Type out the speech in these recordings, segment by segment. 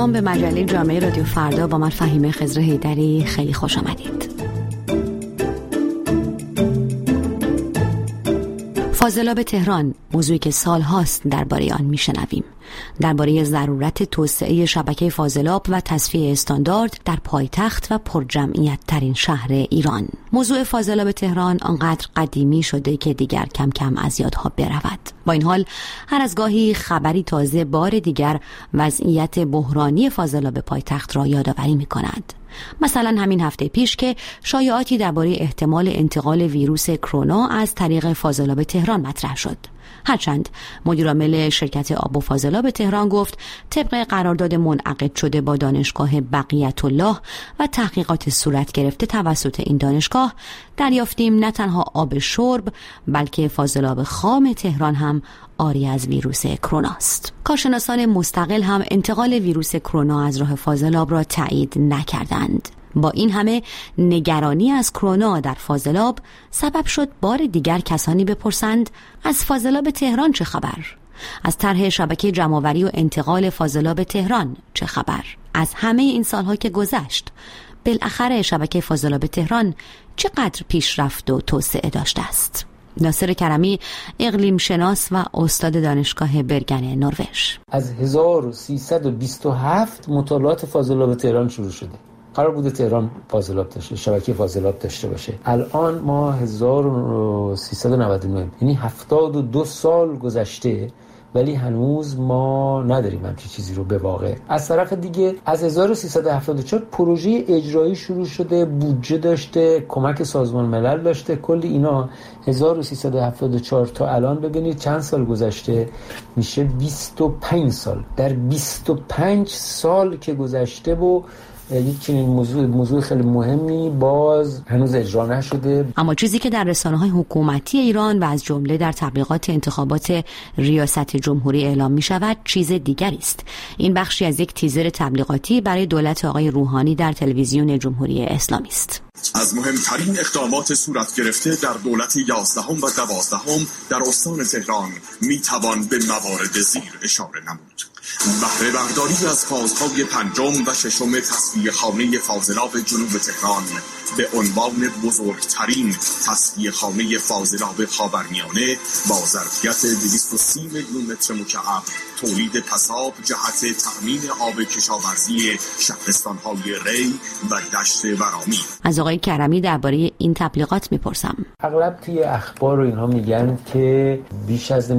سلام به مجله جامعه رادیو فردا با من فهیمه خضر حیدری. خیلی خوش آمدید. فاضلاب تهران، موضوعی که سالهاست درباره آن میشنویم، درباره ضرورت توسعه شبکه فاضلاب و تصفیه استاندارد در پایتخت و پرجمعیت ترین شهر ایران. موضوع فاضلاب تهران آنقدر قدیمی شده که دیگر کم کم از یادها برود. با این حال هر از گاهی خبری تازه بار دیگر وضعیت بحرانی فاضلاب پایتخت را یادآوری می‌کند. مثلا همین هفته پیش که شایعاتی درباره احتمال انتقال ویروس کرونا از طریق فاضلاب تهران مطرح شد. هرچند مدیرعامل شرکت آب و فاضلاب تهران گفت طبق قرارداد منعقد شده با دانشگاه بقیت الله و تحقیقات صورت گرفته توسط این دانشگاه دریافتیم نه تنها آب شرب بلکه فاضلاب خام تهران هم عاری از ویروس کرونا است. کارشناسان مستقل هم انتقال ویروس کرونا از راه فاضلاب را تایید نکردند. با این همه نگرانی از کرونا در فاضلاب سبب شد بار دیگر کسانی بپرسند از فاضلاب تهران چه خبر؟ از طرح شبکه جمع‌آوری و انتقال فاضلاب تهران چه خبر؟ از همه این سالها که گذشت بالاخره شبکه فاضلاب تهران چقدر پیشرفت و توسعه داشته است؟ ناصر کرمی، اقلیم شناس و استاد دانشگاه برگن نروژ: از 1327 مطالعات فاضلاب تهران شروع شده. قرار بوده تهران فاضلاب داشته، شبکه فاضلاب داشته باشه. الان ما 1399، یعنی 72 سال گذشته ولی هنوز ما نداریم همچین چیزی رو به واقع. از طرف دیگه از 1374 پروژه اجرایی شروع شده، بودجه داشته، کمک سازمان ملل داشته، کلی اینا. 1374 تا الان ببینید چند سال گذشته، میشه 25 سال. در 25 سال که گذشته و یک چنین موضوع خیلی مهمی باز هنوز اجرا نشده. اما چیزی که در رسانه‌های حکومتی ایران و از جمله در تبلیغات انتخابات ریاست جمهوری اعلام می شود چیز دیگری است. این بخشی از یک تیزر تبلیغاتی برای دولت آقای روحانی در تلویزیون جمهوری اسلامی است. از مهمترین اقدامات صورت گرفته در دولت 11 و 12 در استان تهران می توان به موارد زیر اشاره نمود. بهره برداری از فازهای 5 و 6 تصفیه خانه فاضلاب جنوب تهران به عنوان بزرگترین تصفیه خانه فاضلاب خاورمیانه با ظرفیت 230 میلیون متر مکعب تولید پساب جهت تامین آب کشاورزی شهرستان‌های ری و دشت ورامین. از آقای کرمی درباره این تبلیغات میپرسم. اغلب توی اخبار و اینها میگن که بیش از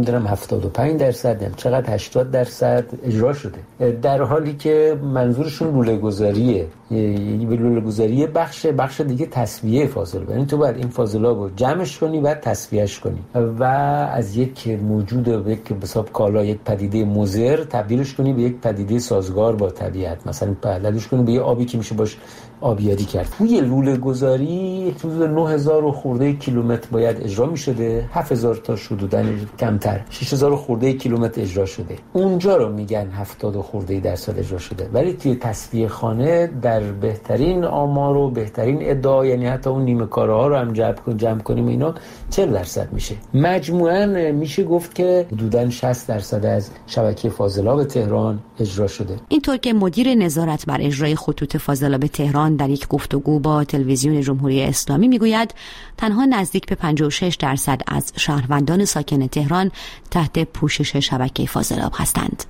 75% چقدر 80% اجرا شده، در حالی که منظورشون لوله‌گذاریه. یعنی لوله‌گذاری بخش دیگه تصفیه فاضلاب، یعنی تو باید این فاضلاب رو جمعش کنی و تصفیهش کنی و از یک موجود به حساب کالا، یک پدیده مضر تبدیلش کنی به یک پدیده سازگار با طبیعت. مثلا تبدیلش کنی به یه آبی که میشه باش آبیاری کرد. توی لوله‌گذاری حدود 9000 خورده کیلومتر باید اجرا میشده، 7000 تا حدوداً کمتر، 6000 خورده کیلومتر اجرا شده. اونجا رو میگن 70 خورده درصد اجرا شده. ولی توی تصفیه خانه در بهترین آمار و بهترین ادعا، یعنی حتی اون نیمه کاره ها رو هم جمع کنیم اینا 40% میشه. مجموعاً میشه گفت که حدوداً 60% از شبکه فاضلاب تهران اجرا شده. اینطور که مدیر نظارت بر اجرای خطوط فاضلاب تهران در یک گفتگو با تلویزیون جمهوری اسلامی میگوید تنها نزدیک به 56% از شهروندان ساکن تهران تحت پوشش شبکه فاضلاب هستند.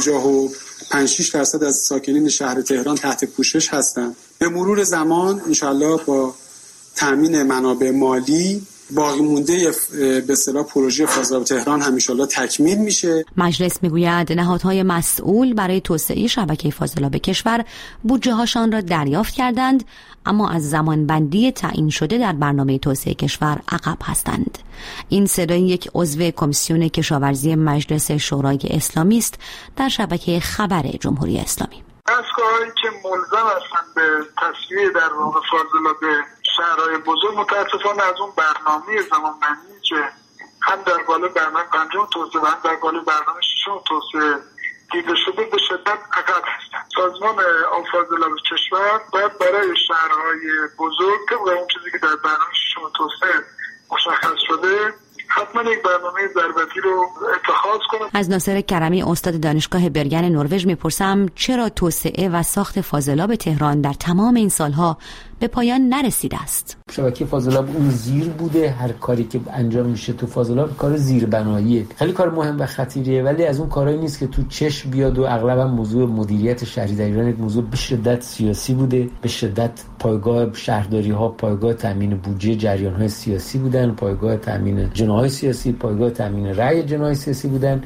55-6% از ساکنین شهر تهران تحت پوشش هستند. به مرور زمان انشالله با تامین منابع مالی باقی مونده به اصطلاح پروژه فاضلاب تهران هم انشالله تکمیل میشه. مجلس میگوید نهادهای مسئول برای توسعه شبکه فاضلاب کشور بودجه هاشان را دریافت کردند، اما از زمانبندی تعیین شده در برنامه توسعه کشور عقب هستند. این صدای یک عضو کمیسیون کشاورزی مجلس شورای اسلامی است در شبکه خبر جمهوری اسلامی. دستگاه‌هایی که ملزم هستند به تصفیه در واقع فاضلاب شهرهای بزرگ متاسفانه از اون برنامه زمانبندی که هم در قالب برنامه 5 توسعه و هم در قالب برنامه 6 توسعه دیده شده به شدت عقب هستند. سازمان آب فاضلاب کشور باید برای شهرهای بزرگ طبق اون چیزی که در برنامه 6 توسعه مشخص شده حتما یک برنامه ضربتی رو اتخاذ کنم. از ناصر کرمی استاد دانشگاه برگن نروژ میپرسم چرا توسعه و ساخت فاضلاب تهران در تمام این سالها به پایان نرسیده است. شبکه فاضلاب اون زیر بوده، هر کاری که انجام میشه تو فاضلاب کار زیربناییه، خیلی کار مهم و خطیریه، ولی از اون کارهایی نیست که تو چشم بیاد و اغلب موضوع مدیریت شهری در ایران یک موضوع به شدت سیاسی بوده، به شدت پایگاه شهرداری ها، پایگاه تامین بودجه جریان های سیاسی بودن، پایگاه تامین جناح سیاسی، پایگاه تامین رأی جناح سیاسی بودن.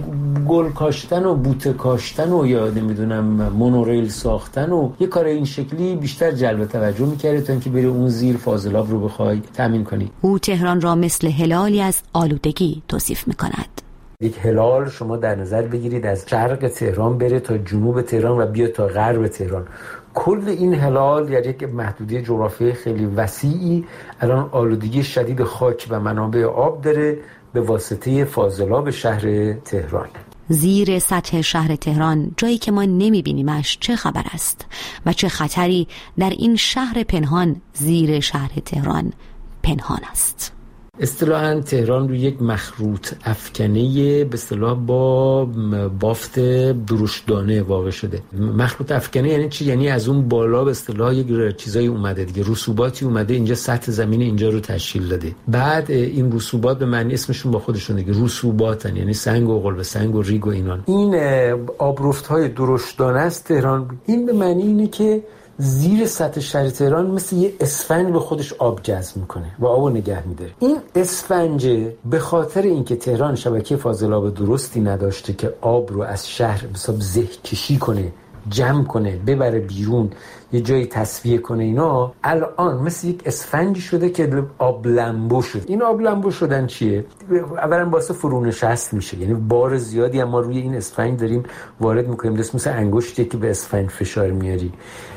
گل کاشتن و بوته کاشتن و یا نمیدونم مونوریل ساختن و یه کار این شکلی بیشتر جلب توجه می‌کرد تا اینکه بری اون زیر فاضلاب رو بخوای تامین کنی. او تهران را مثل هلالی از آلودگی توصیف می‌کند. یک هلال شما در نظر بگیرید از شرق تهران بره تا جنوب تهران و بیا تا غرب تهران. کل این هلال یعنی یک محدودیت جغرافیایی خیلی وسیعی الان آلودگی شدید خاک و منابع آب داره به واسطه فاضلاب شهر تهران. زیر سطح شهر تهران، جایی که ما نمیبینیمش، چه خبر است و چه خطری در این شهر پنهان زیر شهر تهران پنهان است. اصطلاحاً تهران روی یک مخروط افکنه به اصطلاح با بافت درشتدانه واقع شده. مخروط افکنه یعنی چی؟ یعنی از اون بالا به اصطلاح یک چیزایی اومده دیگه، رسوباتی اومده اینجا، سطح زمین اینجا رو تشکیل داده. بعد این رسوبات به معنی اسمشون با خودشون دیگه رسوباتن، یعنی سنگ و قلب سنگ و ریگ و اینان. این آبرفت‌های درشتدانه است تهران. این به معنی اینه که زیر سطح شهر تهران مثل یه اسفنج به خودش آب جذب میکنه و آبو نگه میداره. این اسفنج به خاطر اینکه تهران شبکه فاضلاب درستی نداشته که آب رو از شهر حساب زه کشی کنه، جمع کنه، ببره بیرون، یه جایی تصفیه کنه، اینا الان مثل یک اسفنجی شده که آب لمبو شد. این آب لمبو شدن چیه؟ اولا واسه فرونشست میشه، یعنی بار زیادی ما روی این اسفنج داریم وارد میکنیم، مثل انگشتی که به اسفنج فشار میاری.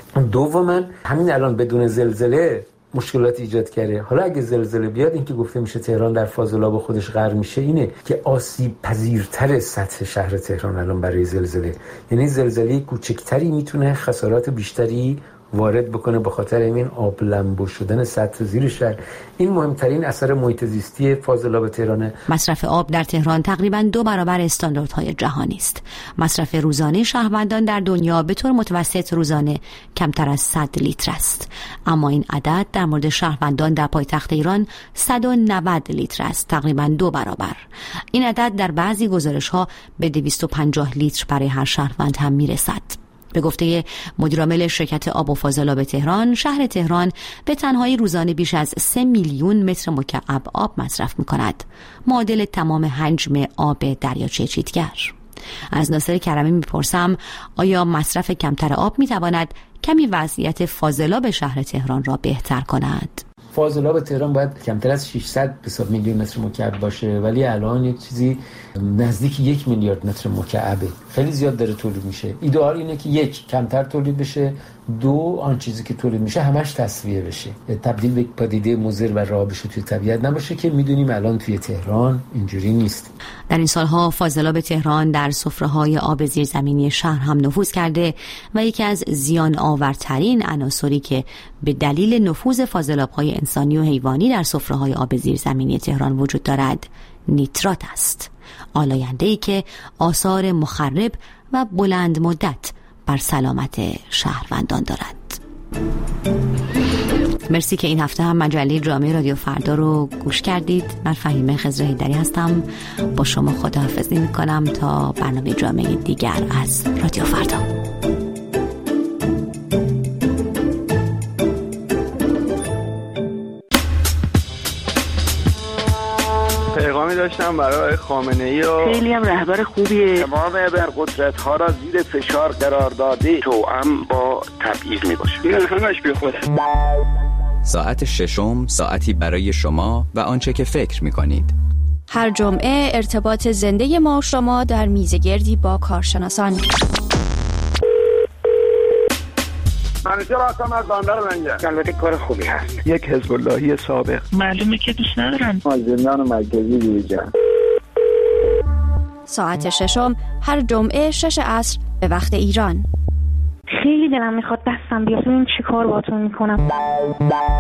دوما همین الان بدون زلزله مشکلات ایجاد کرده. حالا اگه زلزله بیاد، این که گفته میشه تهران در فاضلاب خودش غرق میشه، اینه که آسیب پذیرتر سطح شهر تهران الان برای زلزله، یعنی زلزله کوچکتری میتونه خسارات بیشتری وارد بکنه به خاطر این آب لمبو شدن سطح زیر شهر. این مهمترین اثر محیط زیستی فاضلاب تهرانه. مصرف آب در تهران تقریباً 2 برابر استانداردهای جهانی است. مصرف روزانه شهروندان در دنیا به طور متوسط روزانه کمتر از 100 لیتر است، اما این عدد در مورد شهروندان در پایتخت ایران 190 لیتر است، تقریباً 2 برابر. این عدد در بعضی گزارش‌ها به 250 لیتر برای هر شهروند هم میرسد. به گفته مدیرعامل شرکت آب و فاضلاب تهران، شهر تهران به تنهایی روزانه بیش از 3 میلیون متر مکعب آب مصرف می‌کند، معادل تمام حجم آب دریاچه چیتگر. از ناصر کرمی میپرسم آیا مصرف کمتر آب میتواند کمی وضعیت فاضلاب شهر تهران را بهتر کند؟ فاضلاب تهران باید کمتر از 600 میلیون متر مکعب باشه، ولی الان یک چیزی نزدیک 1 میلیارد متر مکعبه، خیلی زیاد داره تولید میشه. ایدئال اینه که 1 کمتر تولید بشه، 2 آن چیزی که تولید میشه همش تصفیه بشه، تبدیل به پدیده مضر و راه بشه توی طبیعت نباشه که میدونیم الان توی تهران اینجوری نیست. در این سالها فاضلاب تهران در سفره‌های آب زیرزمینی شهر هم نفوذ کرده و یکی از زیان آورترین عناصری که به دلیل نفوذ فاضلاب‌های انسانی و حیوانی در سفره‌های آب زیرزمینی تهران وجود دارد نیترات است، آلاینده‌ای که آثار مخرب و بلند مدت بر سلامت شهروندان دارد. مرسی که این هفته هم مجله جامعه رادیو فردا رو گوش کردید. من فهیمه خضر حیدری هستم، با شما خداحافظی میکنم تا برنامه جامعه دیگر از رادیو فردا. پیغامی داشتم برای خامنه‌ای و خیلی هم رهبر خوبیه. تمام ابرقدرت‌ها را زیر فشار قرار داده، توأم با تبعیض میباشه. این همش بی خوده. ساعت ششم، ساعتی برای شما و آنچه که فکر میکنید. هر جمعه ارتباط زنده ما شما در میزگردی با کارشناسان. منیجر هستم از بندر لنگه. البته کار خوبی هست. یک حزب اللهی سابق. معلومه که دوست ندارم. از زندان مرکزی بیرون. ساعت ششم هر جمعه 6 عصر به وقت ایران. خیلی دلم میخواد دستم بیاد، ببین چی کار باهاتون میکنم.